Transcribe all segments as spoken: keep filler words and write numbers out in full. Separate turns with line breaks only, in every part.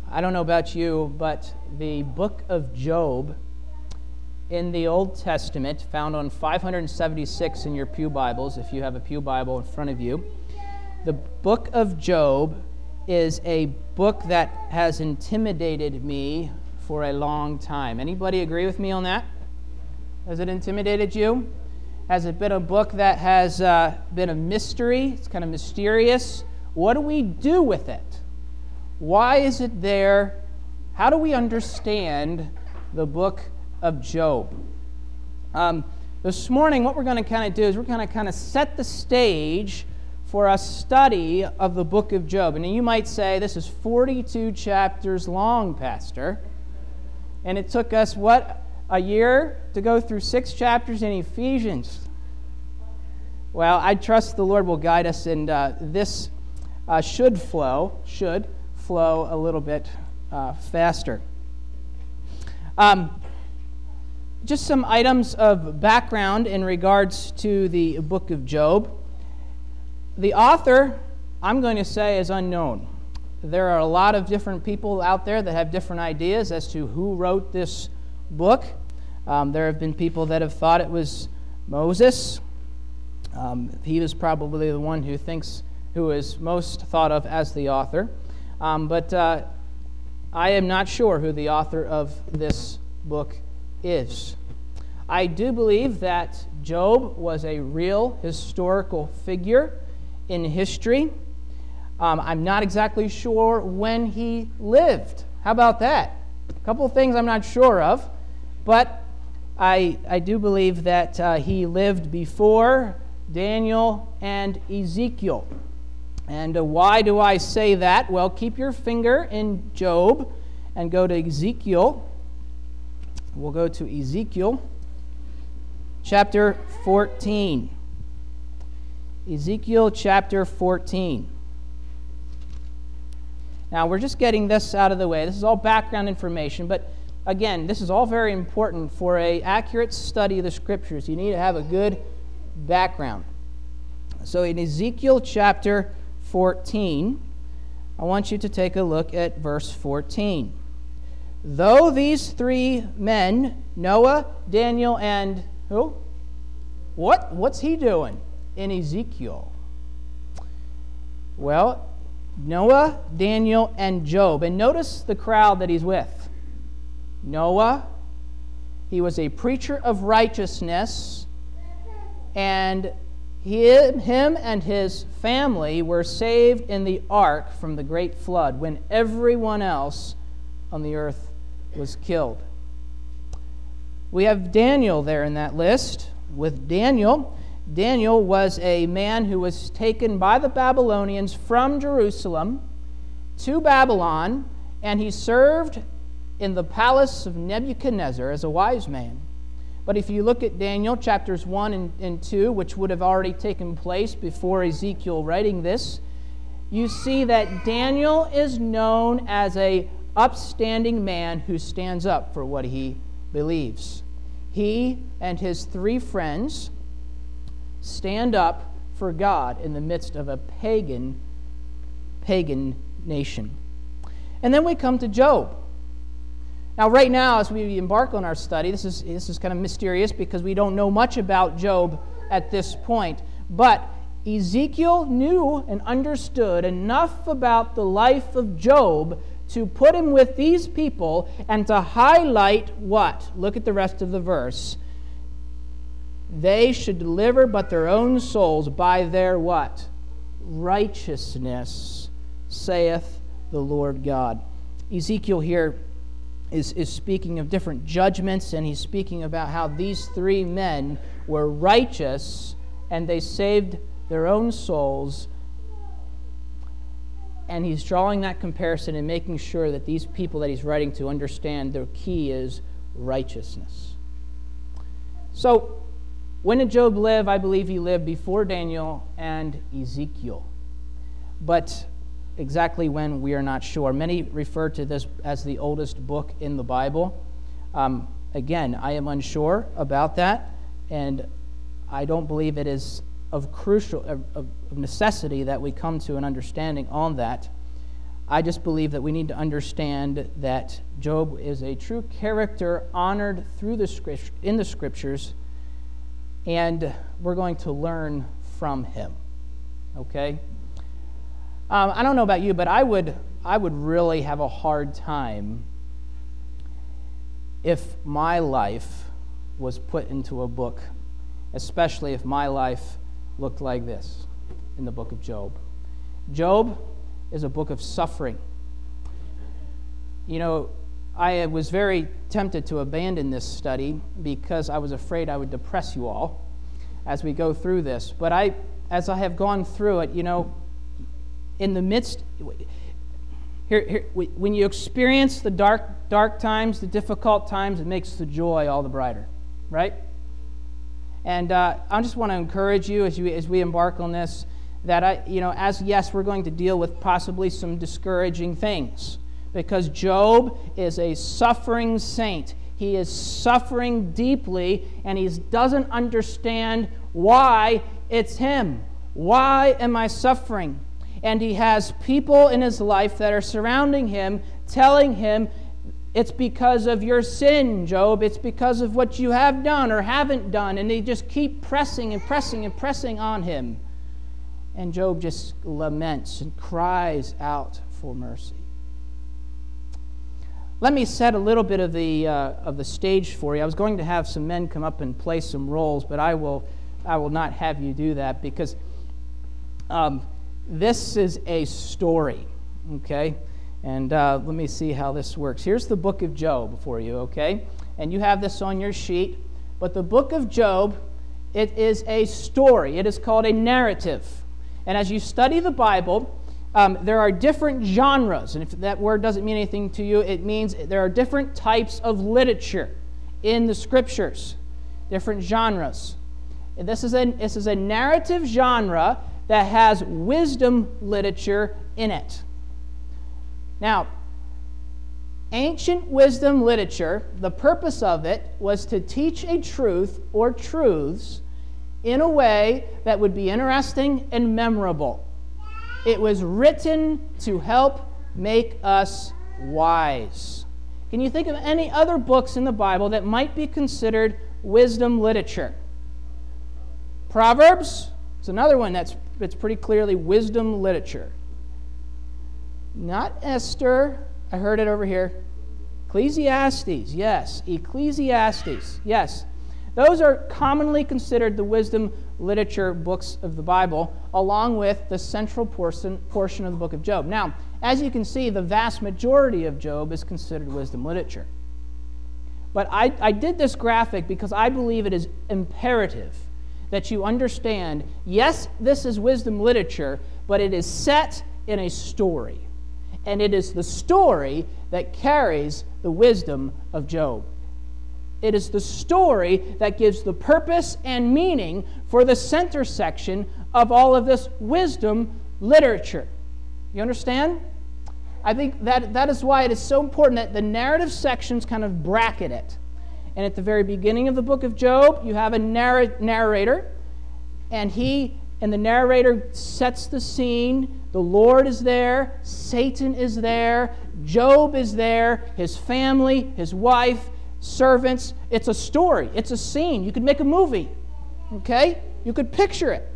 I don't know about you, but the book of Job in the Old Testament, found on five seventy-six in your pew Bibles, if you have a pew Bible in front of you, the book of Job is a book that has intimidated me for a long time. Anybody agree with me on that? Has it intimidated you? Has it been a book that has uh, been a mystery? It's kind of mysterious. What do we do with it? Why is it there? How do we understand the book of Job? Um, this morning, what we're going to kind of do is we're going to kind of set the stage for a study of the book of Job. And you might say, this is forty-two chapters long, Pastor. And it took us, what, a year to go through six chapters in Ephesians. Well, I trust the Lord will guide us, and uh, this uh, should flow, should flow a little bit uh, faster. Um, just some items of background in regards to the book of Job. The author, I'm going to say, is unknown. There are a lot of different people out there that have different ideas as to who wrote this book. Um, there have been people that have thought it was Moses. Um, he was probably the one who thinks, who is most thought of as the author. Um, but uh, I am not sure who the author of this book is. I do believe that Job was a real historical figure in history. Um, I'm not exactly sure when he lived. How about that? A couple of things I'm not sure of, but I, I do believe that uh, he lived before Daniel and Ezekiel. And uh, why do I say that? Well, keep your finger in Job and go to Ezekiel. We'll go to Ezekiel chapter fourteen. Ezekiel chapter fourteen. Now, we're just getting this out of the way. This is all background information, but again, this is all very important for an accurate study of the Scriptures. You need to have a good background. So in Ezekiel chapter fourteen, I want you to take a look at verse fourteen. Though these three men, Noah, Daniel, and who? What? What's he doing in Ezekiel? Well, Noah, Daniel, and Job. And notice the crowd that he's with. Noah, he was a preacher of righteousness, and he, him and his family were saved in the ark from the great flood when everyone else on the earth was killed. We have Daniel there in that list. With Daniel, Daniel was a man who was taken by the Babylonians from Jerusalem to Babylon, and he served in the palace of Nebuchadnezzar as a wise man. But if you look at Daniel chapters one and, and two, which would have already taken place before Ezekiel writing this, you see that Daniel is known as a upstanding man who stands up for what he believes. He and his three friends stand up for God in the midst of a pagan, pagan nation. And then we come to Job. Now, right now, as we embark on our study, this is this is kind of mysterious because we don't know much about Job at this point. But Ezekiel knew and understood enough about the life of Job to put him with these people and to highlight what? Look at the rest of the verse. They should deliver but their own souls by their what? Righteousness, saith the Lord God. Ezekiel here is, is speaking of different judgments, and he's speaking about how these three men were righteous and they saved their own souls. And he's drawing that comparison and making sure that these people that he's writing to understand their key is righteousness. So, when did Job live? I believe he lived before Daniel and Ezekiel. But exactly when, we are not sure. Many refer to this as the oldest book in the Bible. Um, again, I am unsure about that, and I don't believe it is of crucial of, of necessity that we come to an understanding on that. I just believe that we need to understand that Job is a true character honored through the script, in the Scriptures, and we're going to learn from him. Okay? Um, I don't know about you, but I would I would really have a hard time if my life was put into a book, especially if my life looked like this in the book of Job. Job is a book of suffering. You know, I was very tempted to abandon this study because I was afraid I would depress you all as we go through this. But I, as I have gone through it, you know, in the midst, here, here, when you experience the dark, dark times, the difficult times, it makes the joy all the brighter, right? And uh, I just want to encourage you as you as we embark on this, that I, you know, as yes, we're going to deal with possibly some discouraging things, because Job is a suffering saint. He is suffering deeply, and he doesn't understand why it's him. Why am I suffering? And he has people in his life that are surrounding him, telling him, it's because of your sin, Job. It's because of what you have done or haven't done. And they just keep pressing and pressing and pressing on him. And Job just laments and cries out for mercy. Let me set a little bit of the uh, of the stage for you. I was going to have some men come up and play some roles, but I will I will not have you do that, because um, this is a story, okay? And uh, let me see how this works. Here's the book of Job for you, okay? And you have this on your sheet. But the book of Job, it is a story. It is called a narrative. And as you study the Bible, um, there are different genres. And if that word doesn't mean anything to you, it means there are different types of literature in the Scriptures, different genres. And this is a, this is a narrative genre that has wisdom literature in it. Now, ancient wisdom literature, the purpose of it was to teach a truth or truths in a way that would be interesting and memorable. It was written to help make us wise. Can you think of any other books in the Bible that might be considered wisdom literature? Proverbs is another one that's, that's pretty clearly wisdom literature. Not Esther. I heard it over here. Ecclesiastes, yes. Ecclesiastes, yes. Those are commonly considered the wisdom literature books of the Bible, along with the central portion, portion of the book of Job. Now, as you can see, the vast majority of Job is considered wisdom literature. But I, I did this graphic because I believe it is imperative that you understand, yes, this is wisdom literature, but it is set in a story. And it is the story that carries the wisdom of Job. It is the story that gives the purpose and meaning for the center section of all of this wisdom literature. You understand? I think that that is why it is so important that the narrative sections kind of bracket it. And at the very beginning of the book of Job, you have a narr- narrator, and he and the narrator sets the scene. The Lord is there, Satan is there, Job is there, his family, his wife, servants. It's a story. It's a scene. You could make a movie. Okay? You could picture it.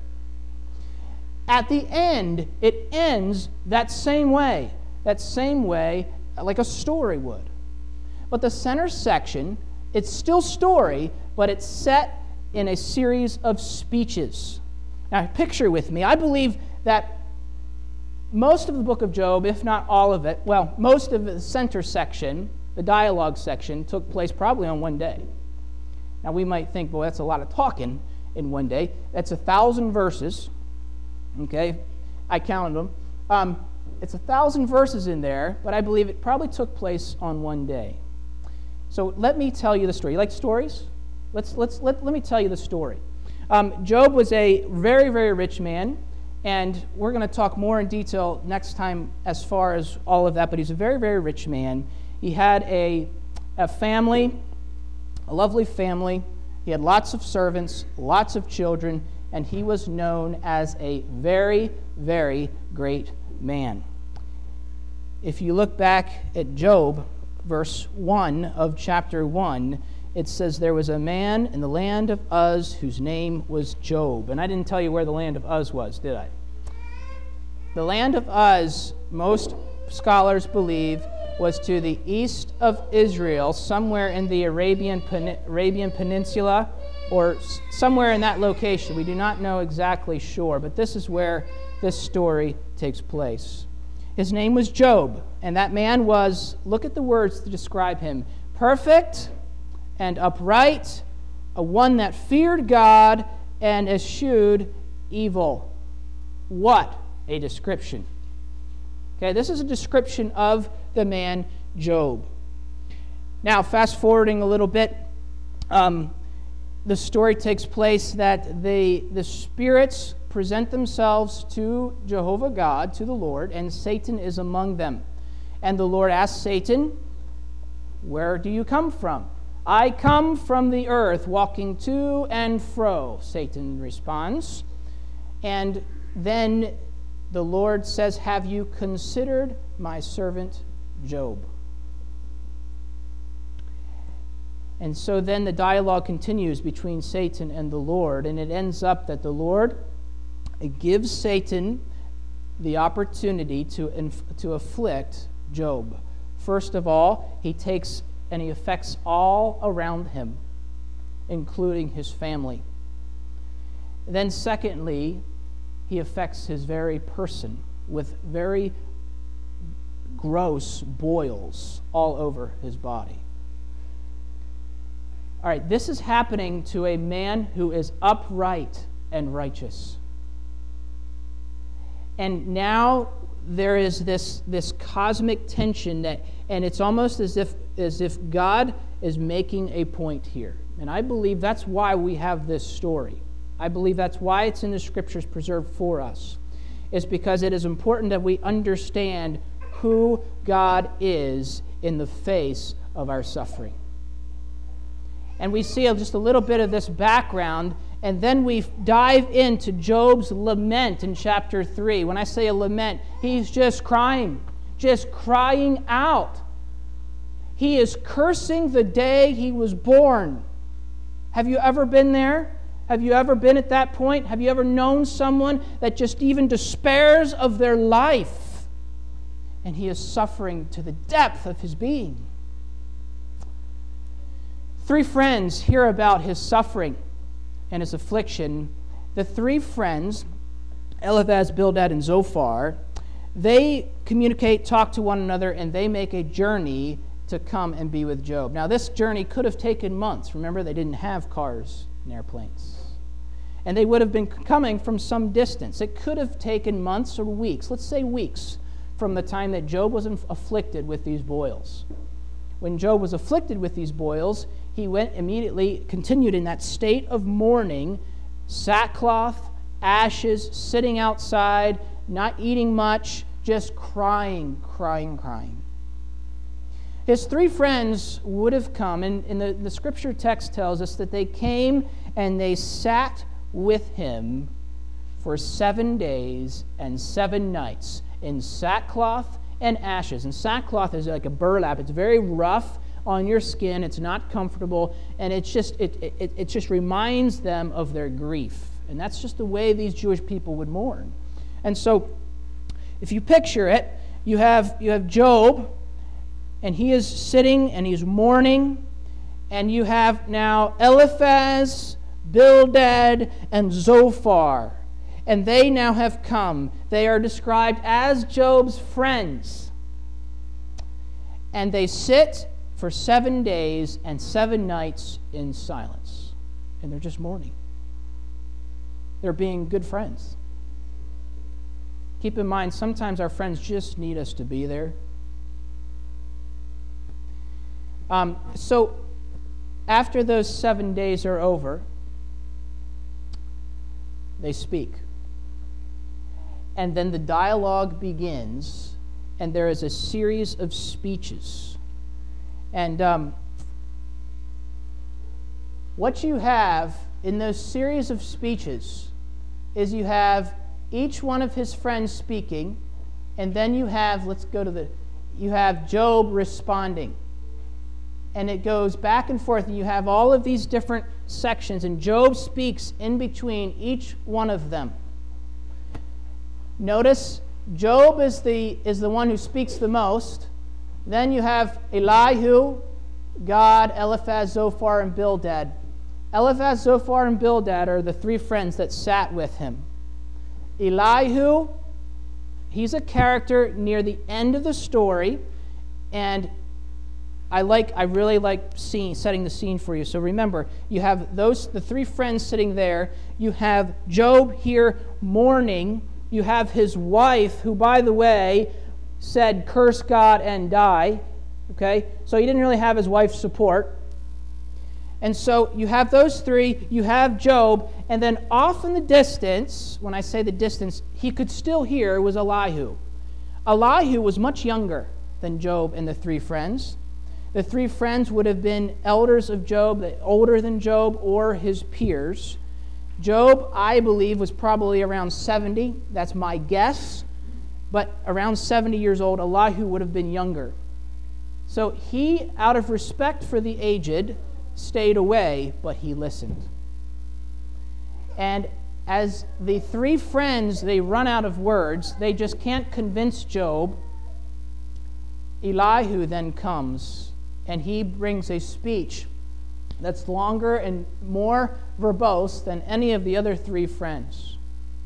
At the end, it ends that same way. That same way like a story would. But the center section, it's still story, but it's set in a series of speeches. Now, picture with me. I believe that most of the book of Job, if not all of it, well, most of the center section, the dialogue section, took place probably on one day. Now, we might think, well, that's a lot of talking in one day. That's a thousand verses. Okay? I counted them. Um, it's a thousand verses in there, but I believe it probably took place on one day. So let me tell you the story. You like stories? Let's, let's, let, let me tell you the story. Um, Job was a very, very rich man. And we're going to talk more in detail next time as far as all of that. But he's a very, very rich man. He had a, a family, a lovely family. He had lots of servants, lots of children, and he was known as a very, very great man. if you look back at Job, verse one of chapter one, it says there was a man in the land of Uz whose name was Job. And I didn't tell you where the land of Uz was, did I? The land of Uz, most scholars believe, was to the east of Israel, somewhere in the Arabian, Pen- Arabian Peninsula, or s- somewhere in that location. We do not know exactly sure, but this is where this story takes place. His name was Job, and that man was, look at the words to describe him, perfect and upright, a one that feared God and eschewed evil. What a description. Okay, this is a description of the man Job. Now, fast forwarding a little bit, um, the story takes place that the, the spirits present themselves to Jehovah God, to the Lord, and Satan is among them. And the Lord asks Satan, "Where do you come from?" "I come from the earth, walking to and fro," Satan responds. And then the Lord says, "Have you considered my servant Job?" And so then the dialogue continues between Satan and the Lord, and it ends up that the Lord gives Satan the opportunity to, inf- to afflict Job. First of all, he takes and he affects all around him, including his family. Then secondly, he affects his very person with very gross boils all over his body. All right, this is happening to a man who is upright and righteous. And now there is this, this cosmic tension that, and it's almost as if as if God is making a point here. And I believe that's why we have this story. I believe that's why it's in the Scriptures preserved for us. It's because it is important that we understand who God is in the face of our suffering. And we see just a little bit of this background, and then we dive into Job's lament in chapter three. When I say a lament, he's just crying, just crying out. He is cursing the day he was born. Have you ever been there? Have you ever been at that point? Have you ever known someone that just even despairs of their life? And he is suffering to the depth of his being. Three friends hear about his suffering and his affliction. The three friends, Eliphaz, Bildad, and Zophar, they communicate, talk to one another, and they make a journey to come and be with Job. Now, this journey could have taken months. Remember, they didn't have cars and airplanes. And they would have been coming from some distance. It could have taken months or weeks, let's say weeks, from the time that Job was afflicted with these boils. When Job was afflicted with these boils, he went immediately, continued in that state of mourning, sackcloth, ashes, sitting outside, not eating much, just crying, crying, crying. His three friends would have come, and, and the, the scripture text tells us that they came and they sat with him for seven days and seven nights in sackcloth and ashes. And sackcloth is like a burlap. It's very rough on your skin. It's not comfortable, and it's just it, it it just reminds them of their grief. And that's just the way these Jewish people would mourn. And so if you picture it, you have you have Job, and he is sitting and he's mourning, and you have now Eliphaz, Bildad, and Zophar. And they now have come. They are described as Job's friends. And they sit for seven days and seven nights in silence. And they're just mourning. They're being good friends. Keep in mind, sometimes our friends just need us to be there. Um, so, after those seven days are over, they speak. And then the dialogue begins, and there is a series of speeches. And um, what you have in those series of speeches is you have each one of his friends speaking, and then you have, let's go to the, you have Job responding. And it goes back and forth, and you have all of these different sections, and Job speaks in between each one of them. Notice, Job is the, is the one who speaks the most. Then you have Elihu, God, Eliphaz, Zophar, and Bildad. Eliphaz, Zophar, and Bildad are the three friends that sat with him. Elihu, he's a character near the end of the story, and I like. I really like seeing, setting the scene for you. So remember, you have those the three friends sitting there. You have Job here mourning. You have his wife, who, by the way, said, "Curse God and die." Okay, so he didn't really have his wife's support. And so you have those three. You have Job, and then off in the distance, when I say the distance, he could still hear, was Elihu. Elihu was much younger than Job and the three friends. The three friends would have been elders of Job, older than Job, or his peers. Job, I believe, was probably around seventy. That's my guess. But around seventy years old, Elihu would have been younger. So he, out of respect for the aged, stayed away, but he listened. And as the three friends, they run out of words, they just can't convince Job. Elihu then comes, and he brings a speech that's longer and more verbose than any of the other three friends.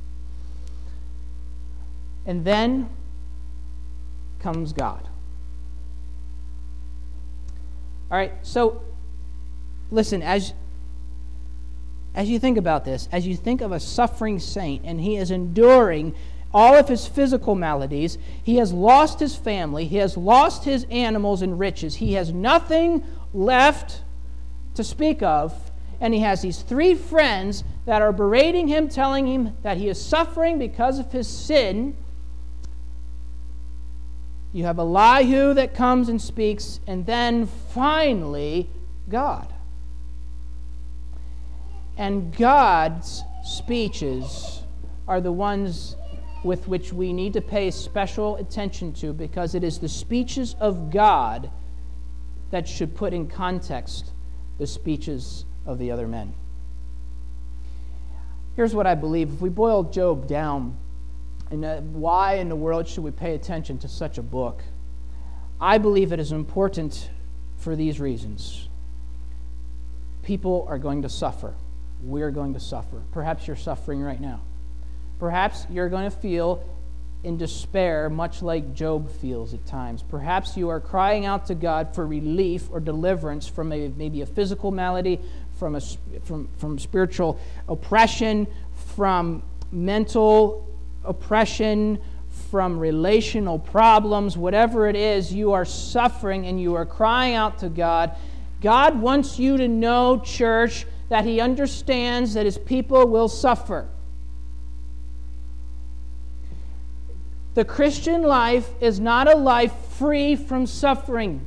And then comes God. All right, so listen, as, as you think about this, as you think of a suffering saint, and he is enduring all of his physical maladies, he has lost his family, he has lost his animals and riches, he has nothing left to speak of, and he has these three friends that are berating him, telling him that he is suffering because of his sin. You have Elihu that comes and speaks, and then finally, God. And God's speeches are the ones with which we need to pay special attention to, because it is the speeches of God that should put in context the speeches of the other men. Here's what I believe. If we boil Job down, and uh, why in the world should we pay attention to such a book? I believe it is important for these reasons. People are going to suffer. We're going to suffer. Perhaps you're suffering right now. Perhaps you're going to feel in despair, much like Job feels at times. Perhaps you are crying out to God for relief or deliverance from a, maybe a physical malady, from, a, from, from spiritual oppression, from mental oppression, from relational problems. Whatever it is, you are suffering and you are crying out to God. God wants you to know, church, that He understands that His people will suffer. The Christian life is not a life free from suffering,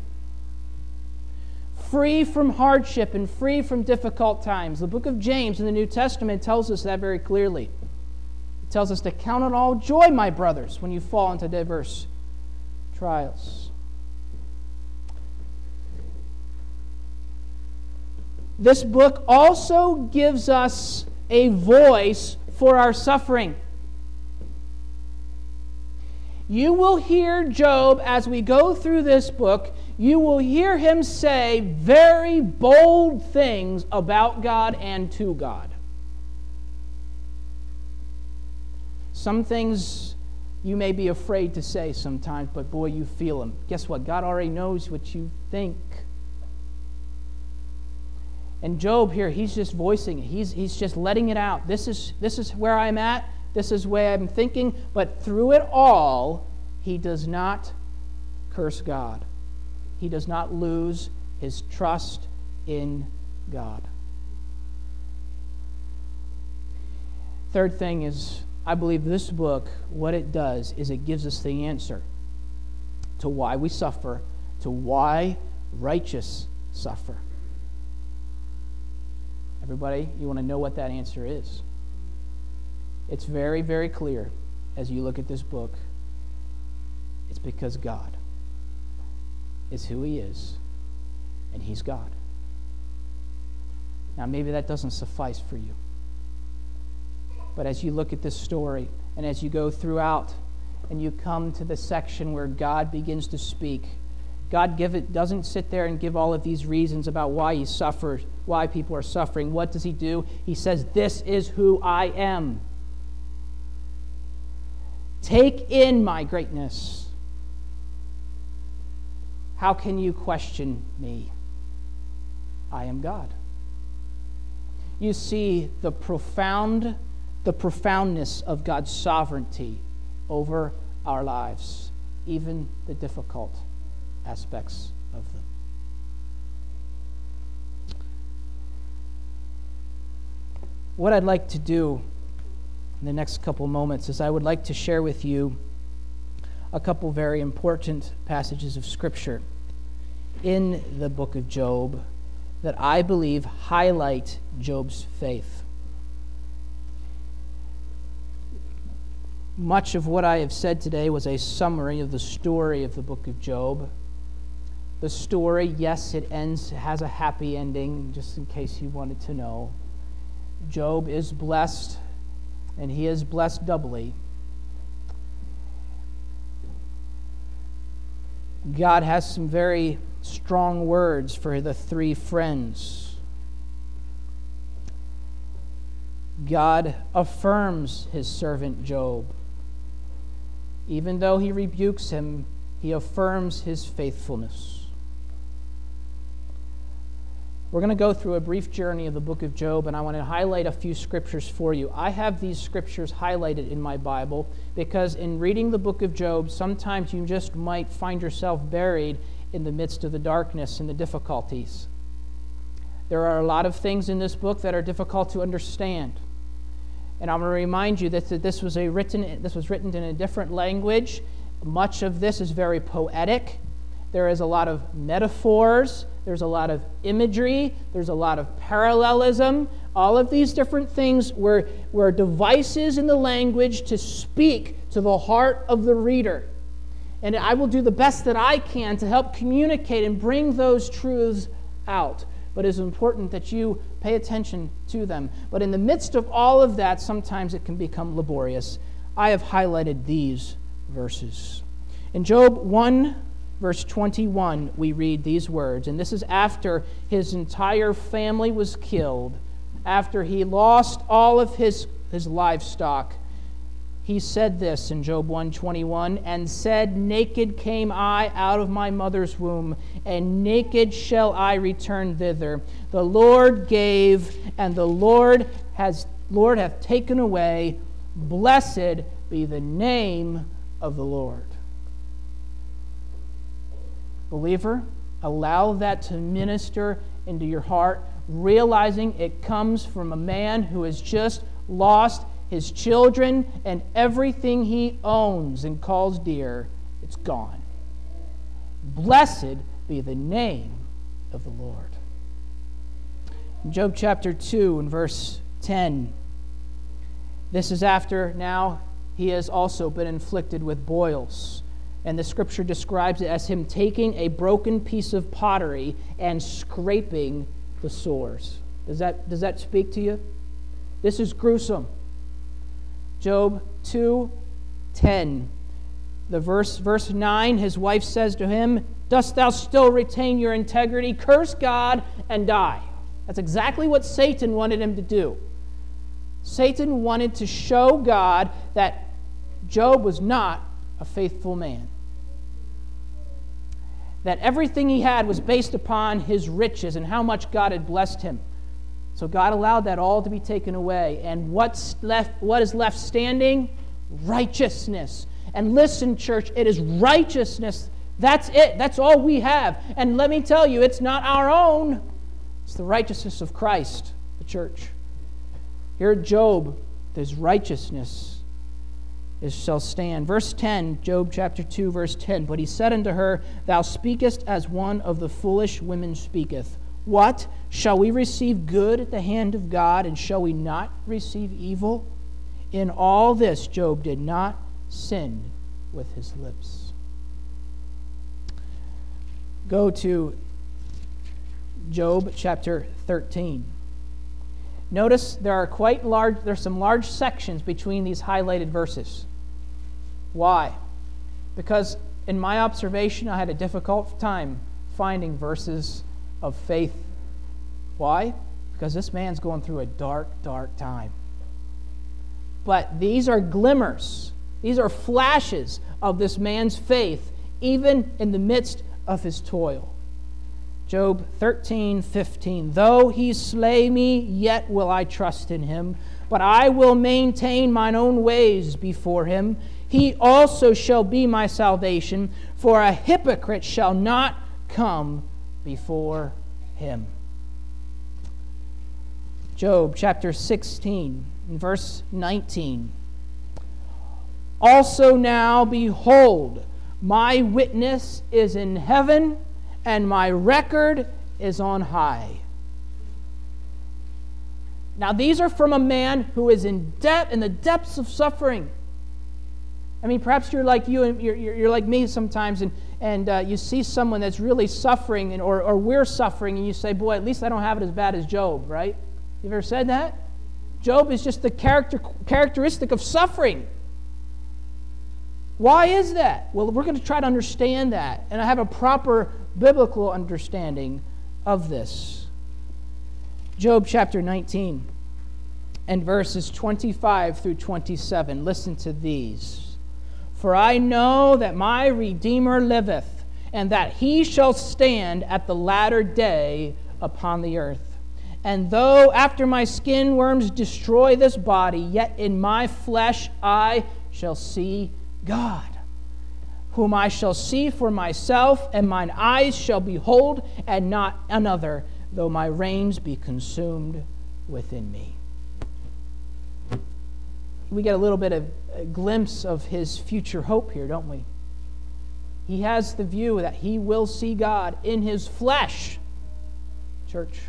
free from hardship, and free from difficult times. The book of James in the New Testament tells us that very clearly. It tells us to count it all joy, my brothers, when you fall into diverse trials. This book also gives us a voice for our suffering. You will hear Job, as we go through this book, you will hear him say very bold things about God and to God. Some things you may be afraid to say sometimes, but boy, you feel them. Guess what? God already knows what you think. And Job here, he's just voicing it. He's, he's just letting it out. This is, this is where I'm at. This is where I'm thinking. But through it all, he does not curse God. He does not lose his trust in God. Third thing is, I believe this book, what it does is it gives us the answer to why we suffer, to why righteous suffer. Everybody, you want to know what that answer is? It's very, very clear as you look at this book. It's because God. is who he is, and he's God. Now, maybe that doesn't suffice for you. But as you look at this story, and as you go throughout, and you come to the section where God begins to speak, God give it, doesn't sit there and give all of these reasons about why he suffers, why people are suffering. What does he do? He says, this is who I am. Take in my greatness. How can you question me? I am God. You see the profound, the profoundness of God's sovereignty over our lives, even the difficult aspects of them. What I'd like to do in the next couple moments is I would like to share with you a couple very important passages of Scripture in the book of Job that I believe highlight Job's faith. Much of what I have said today was a summary of the story of the book of Job. The story, yes, it ends, has a happy ending, just in case you wanted to know. Job is blessed, and he is blessed doubly. God has some very strong words for the three friends. God affirms his servant Job. Even though he rebukes him, he affirms his faithfulness. We're going to go through a brief journey of the book of Job, and I want to highlight a few scriptures for you. I have these scriptures highlighted in my Bible because in reading the book of Job, sometimes you just might find yourself buried in the midst of the darkness and the difficulties. There are a lot of things in this book that are difficult to understand. And I'm going to remind you that this was a written this was written in a different language. Much of this is very poetic. There is a lot of metaphors. There's a lot of imagery. There's a lot of parallelism. All of these different things were, were devices in the language to speak to the heart of the reader. And I will do the best that I can to help communicate and bring those truths out. But it's important that you pay attention to them. But in the midst of all of that, sometimes it can become laborious. I have highlighted these verses. In Job one, verse twenty-one, we read these words, and this is after his entire family was killed, after he lost all of his, his livestock. He said this in Job one twenty-one, and said, naked came I out of my mother's womb, and naked shall I return thither. The Lord gave, and the Lord has Lord hath taken away. Blessed be the name of the Lord. Believer, allow that to minister into your heart, realizing it comes from a man who has just lost his children and everything he owns and calls dear. It's gone. Blessed be the name of the Lord. In Job chapter two and verse ten, this is after now he has also been inflicted with boils. And the scripture describes it as him taking a broken piece of pottery and scraping the sores. Does that, does that speak to you? This is gruesome. Job two ten. The verse, verse nine, his wife says to him, dost thou still retain your integrity? Curse God and die. That's exactly what Satan wanted him to do. Satan wanted to show God that Job was not a faithful man. That everything he had was based upon his riches and how much God had blessed him. So God allowed that all to be taken away. And what's left, what is left standing? Righteousness. And listen, church, it is righteousness. That's it. That's all we have. And let me tell you, it's not our own. It's the righteousness of Christ, the church. Here at Job, there's righteousness. It shall stand. Verse ten, Job chapter two, verse ten. But he said unto her, thou speakest as one of the foolish women speaketh. What? Shall we receive good at the hand of God, and shall we not receive evil? In all this Job did not sin with his lips. go to Job chapter thirteen. Notice there are quite large, there's some large sections between these highlighted verses. Why? Because in my observation, I had a difficult time finding verses of faith. Why? Because this man's going through a dark, dark time. But these are glimmers. These are flashes of this man's faith, even in the midst of his toil. Job thirteen fifteen. Though he slay me, yet will I trust in him. But I will maintain mine own ways before him. He also shall be my salvation, for a hypocrite shall not come before him. Job chapter sixteen, verse nineteen. Also now, behold, my witness is in heaven, and my record is on high. Now, these are from a man who is in depth, in the depths of suffering. I mean, perhaps you're like you, and you're, you're like me sometimes, and, and uh, you see someone that's really suffering, and, or, or we're suffering, and you say, boy, at least I don't have it as bad as Job, right? You've ever said that? Job is just the character, characteristic of suffering. Why is that? Well, we're going to try to understand that, and I have a proper biblical understanding of this. Job chapter nineteen and verses twenty-five through twenty-seven. Listen to these. For I know that my Redeemer liveth, and that he shall stand at the latter day upon the earth. And though after my skin worms destroy this body, yet in my flesh I shall see God, whom I shall see for myself, and mine eyes shall behold, and not another, though my reins be consumed within me. We get a little bit of a glimpse of his future hope here, don't we? He has the view that he will see God in his flesh. Church,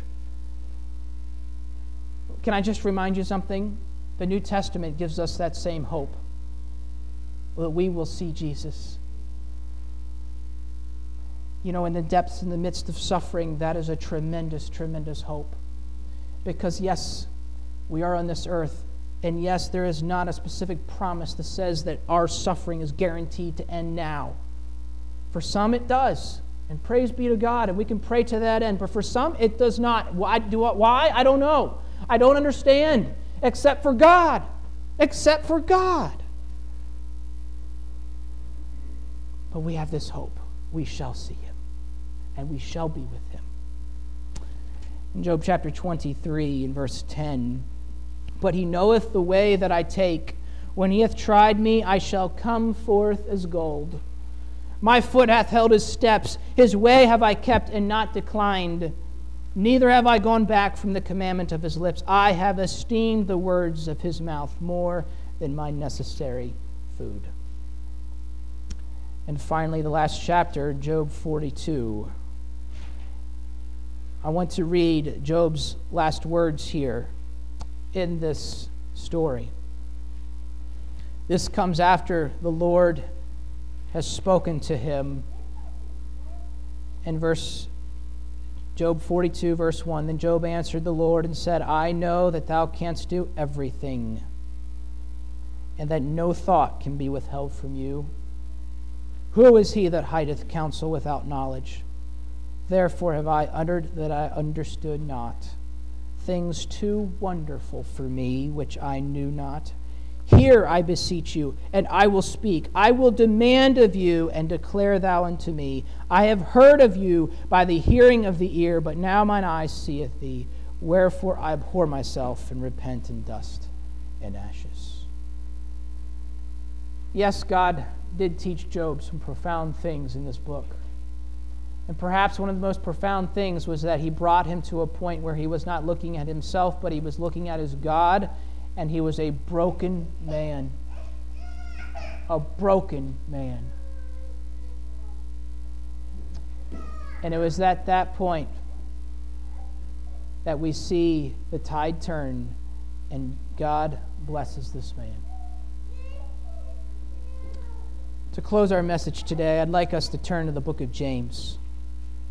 can I just remind you something? The New Testament gives us that same hope, that we will see Jesus. You know, in the depths, in the midst of suffering, that is a tremendous, tremendous hope. Because yes, we are on this earth, and yes, there is not a specific promise that says that our suffering is guaranteed to end now. For some it does, and praise be to God, and we can pray to that end. But for some it does not. Why? Do why? I don't know. I don't understand, except for God. Except for God. But we have this hope. We shall see him, and we shall be with him. In Job chapter twenty-three, in verse ten, but he knoweth the way that I take. When he hath tried me, I shall come forth as gold. My foot hath held his steps. His way have I kept and not declined. Neither have I gone back from the commandment of his lips. I have esteemed the words of his mouth more than my necessary food. And finally, the last chapter, Job forty-two. I want to read Job's last words here in this story. This comes after the Lord has spoken to him. In verse Job forty-two, verse one, then Job answered the Lord and said, I know that thou canst do everything, and that no thought can be withheld from you. Who is he that hideth counsel without knowledge? Therefore have I uttered that I understood not, things too wonderful for me, which I knew not. Hear, I beseech you, and I will speak. I will demand of you, and declare thou unto me. I have heard of you by the hearing of the ear, but now mine eye seeth thee. Wherefore I abhor myself, and repent in dust and ashes. Yes, God did teach Job some profound things in this book. And perhaps one of the most profound things was that he brought him to a point where he was not looking at himself, but he was looking at his God, and he was a broken man. A broken man. And it was at that point that we see the tide turn, and God blesses this man. To close our message today, I'd like us to turn to the book of James.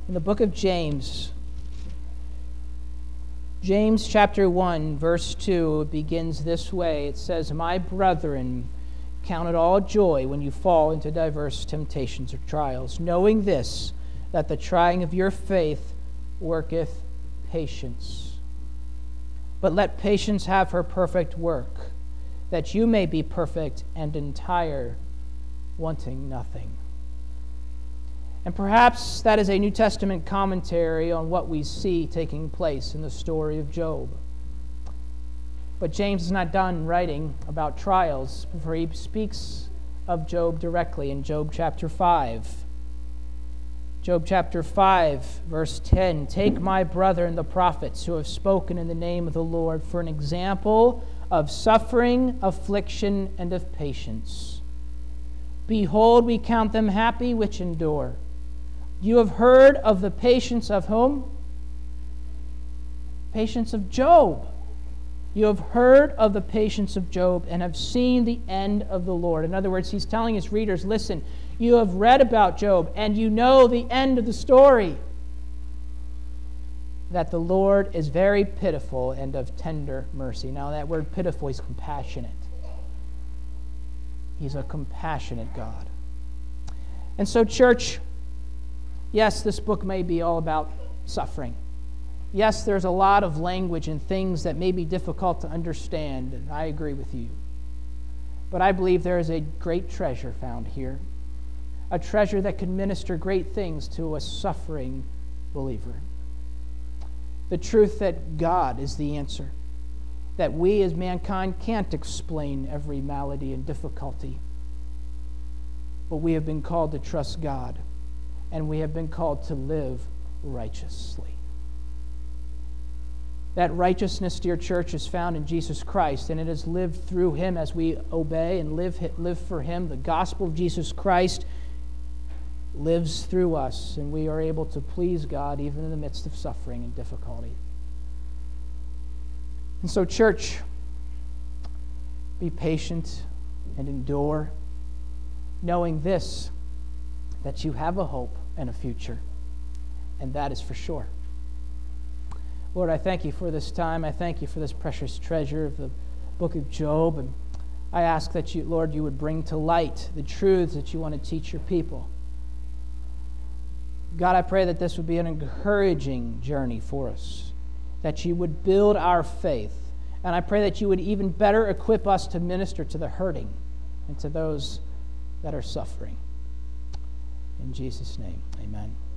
In the book of James, James chapter one, verse two, it begins this way. It says, "My brethren, count it all joy when you fall into diverse temptations or trials, knowing this, that the trying of your faith worketh patience. But let patience have her perfect work, that you may be perfect and entire, wanting nothing." And perhaps that is a New Testament commentary on what we see taking place in the story of Job. But James is not done writing about trials, for he speaks of Job directly in Job chapter five. Job chapter five, verse ten, "Take my brethren the prophets who have spoken in the name of the Lord for an example of suffering, affliction, and of patience. Behold, we count them happy which endure. You have heard of the patience of whom? Patience of Job. You have heard of the patience of Job and have seen the end of the Lord." In other words, he's telling his readers, listen, you have read about Job and you know the end of the story, that the Lord is very pitiful and of tender mercy. Now that word pitiful is compassionate. He's a compassionate God. And so, church, yes, this book may be all about suffering. Yes, there's a lot of language and things that may be difficult to understand, and I agree with you. But I believe there is a great treasure found here, a treasure that can minister great things to a suffering believer. The truth that God is the answer, that we as mankind can't explain every malady and difficulty, but we have been called to trust God, and we have been called to live righteously. That righteousness, dear church, is found in Jesus Christ, and it is lived through him as we obey and live, live for him. The gospel of Jesus Christ lives through us, and we are able to please God even in the midst of suffering and difficulty. And so, church, be patient and endure, knowing this, that you have a hope and a future, and that is for sure. Lord, I thank you for this time. I thank you for this precious treasure of the book of Job. And I ask that you, Lord, you would bring to light the truths that you want to teach your people. God, I pray that this would be an encouraging journey for us, that you would build our faith. And I pray that you would even better equip us to minister to the hurting and to those that are suffering. In Jesus' name, amen.